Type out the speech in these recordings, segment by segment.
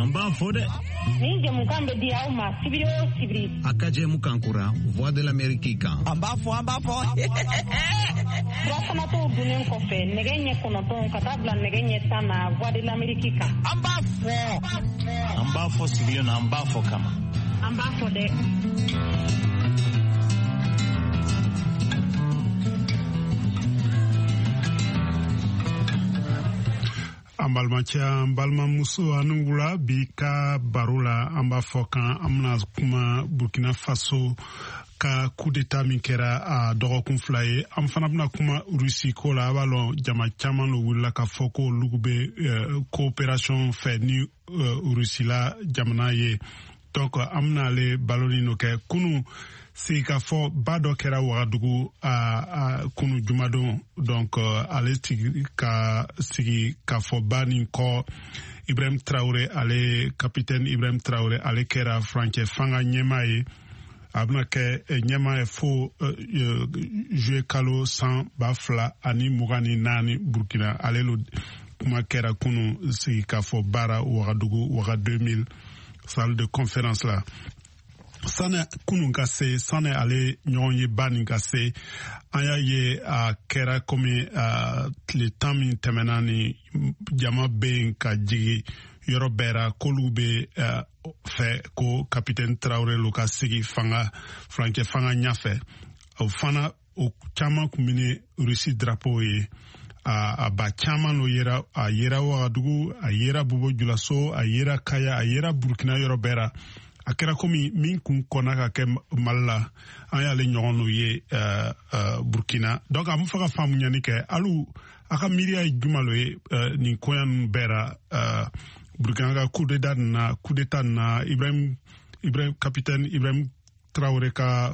Amba fode. Ninja mukambe dia uma sibiri. Akaje mukankura Voix de l'Amérique kan. Amba fo. Wasana to dunen kofe negenye konoton katabla negenye sana Voix de l'Amérique kan. Amba fo sibiri na amba fo kama. Amba fode. Ambalmacha Balma Muso Anungula Bika Barula Amba Fokan Amna Kuma Burkina Faso ka coup d'état min kɛra a dɔgɔkun 2 ye an fana bɛna kuma Rusi ko la a b'a lɔn jama caman lo wulila ka fɔ ko olu bɛ coopération fɛ ni Rusila jamana ye donc an bɛna ale baloni no kɛ kunu sigi ka fɔ ba dɔ kɛra Wagadugu kunu jumadon donc ale sigi ka fɔ ba nin kɔ Ibrahim Traoré ale capitaine Ibrahim Traoré ale kɛra furancɛ fanga ɲɛmaa ye a bɛna kɛ ɲɛmaa ye fo juillet kalo 2024 Burkina ale lo kuma kɛra kunu sigi ka fɔ baara Wagadugu Waga 2000 salle de conférence la sani kunun ka se sani ale ɲɔgɔn ye ba nin ka se an y'a ye a kɛra komi tile 10 min tɛmɛna ni jama bɛ yen ka jigi yɔrɔ bɛɛ ra k'olu bɛ fɛ ko capitaine Traoré lo ka sigi furancɛ fanga ɲɛfɛ o fana o caman kun bɛ ni Rusi drapeau ye a ba caman lo yera a yera Wagadugu a yera Bobo Dioulasso a yera Kaya a yera Burkina yɔrɔ bɛɛ ra a kɛra komi min kun kɔnna ka kɛ Mali la an y'ale ɲɔgɔn n'o ye Burkina donc a bɛ fɛ ka faamuyali kɛ alu a ka miiriya ye juma lo ye nin koɲa ninnu bɛɛ ra Burkina ka coup d'état na Ibrahim capitaine Ibrahim Traoré ka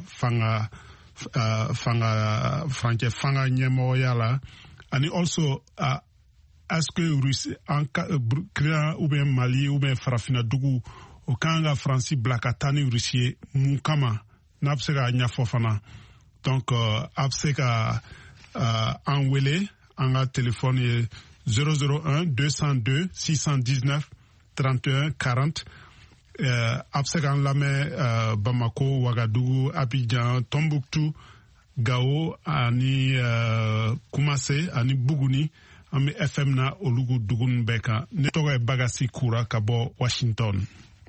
furancɛ fanga ɲɛmɔgɔya la ani also est-ce que Burkina ou bien Mali ou bien Farafinadugu o kan ka Faransi bila ka taa ni Rusi ye mun kama n'a bɛ se ka ɲɛfɔ fana donc a bɛ se ka an wele an ka téléphone ye 001 202 619 31 40 a bɛ se k'an lamɛn Bamako Wagadugu Abidjan Tombouctou Gao ani Kumase ani Buguni an bɛ FM na olu dugu ninnu bɛɛ kan ne tɔgɔ ye Bagasi Kura ka bɔ Washington.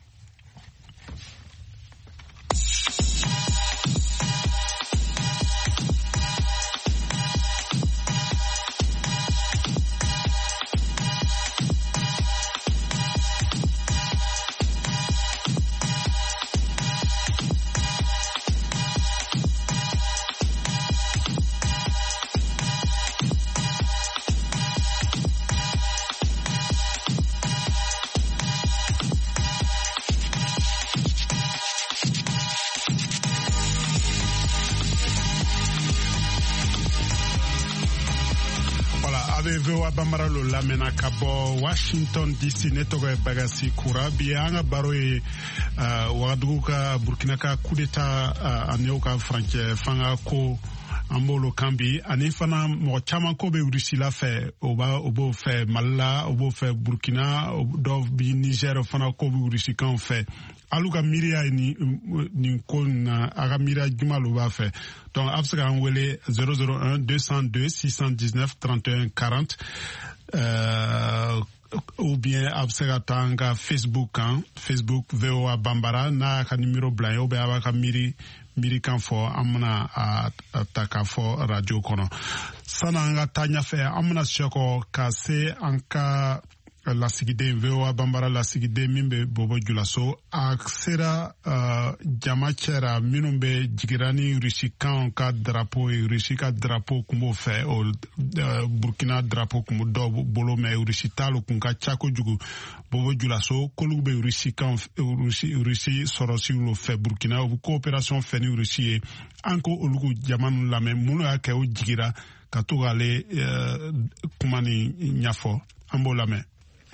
VOA Bambara lo lamɛnna ka bɔ Washington DC ne tɔgɔ ye Bagasi Kura bi an ka baro ye Wagadugu ka Burkina ka coup d'état ani o ka furancɛ fanga ko an b'olu kan bi ani fana mɔgɔ caman ko bɛ Rusila fɛ o b'o fɛ Mali la o b'o fɛ Burkina dɔw bi Niger fana ko bɛ Rusikanw fɛ alu ka miiriya ye nin ko na a ka miiriya juma lo b'a fɛ donc a bɛ se k'an wele 001 202 619 31 40 ou bien a bɛ se ka taa an ka Facebook kan Facebook VOA Bambara n'a y'a ka numéro bila ye ou bien a b'a ka miiri kan fɔ an bɛna a ta k'a fɔ radio kɔnɔ sanni an ka taa ɲɛfɛ an bɛna sɛkɔ ka se an ka lasigiden VOA Bambara lasigiden min bɛ Bobo Dioulasso a sera jama cɛra minnu bɛ jigira ni Rusikanw ka drapeau ye Rusi ka drapeau kun b'o fɛ o Burkina drapeau kun b'o dɔw bolo mais Rusi t'alo kun ka ca kojugu Bobo Dioulasso k'olu bɛ Rusi sɔrɔsiw lo fɛ Burkina o bɛ coopération fɛ ni Rusi ye an ko olu ko jama ninnu lamɛn minnu y'a kɛ o jigira ka to k'ale kuma ni ɲɛfɔ an b'o lamɛn.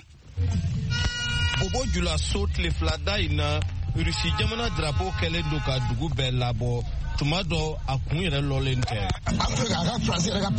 Bobo Dioulasso tile fila da in na Rusi jamana drapeau kɛlen do ka dugu bɛɛ labɔ tuma dɔ a kun yɛrɛ lɔlen tɛ.